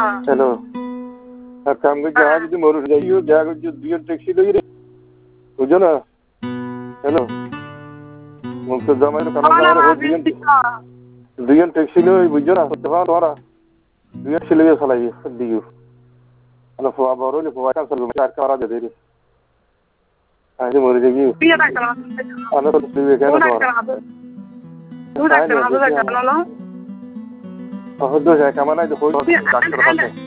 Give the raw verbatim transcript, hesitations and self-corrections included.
hello আর কাম করে যা যদি মরু যাইও যা যদি দুই ট্যাক্সি লই রে বুঝো না হ্যালো মুক্ত জামাইর কানা জামাইর হই দুই দুই ট্যাক্সি লই বুঝো না হতে পারে তোরা দুই ট্যাক্সি লই চালাই দিও ana fo abaro le fo kan sal ma ka ra de de ai mo re gi ana to de ke na to ah do ja kamana de ho doctor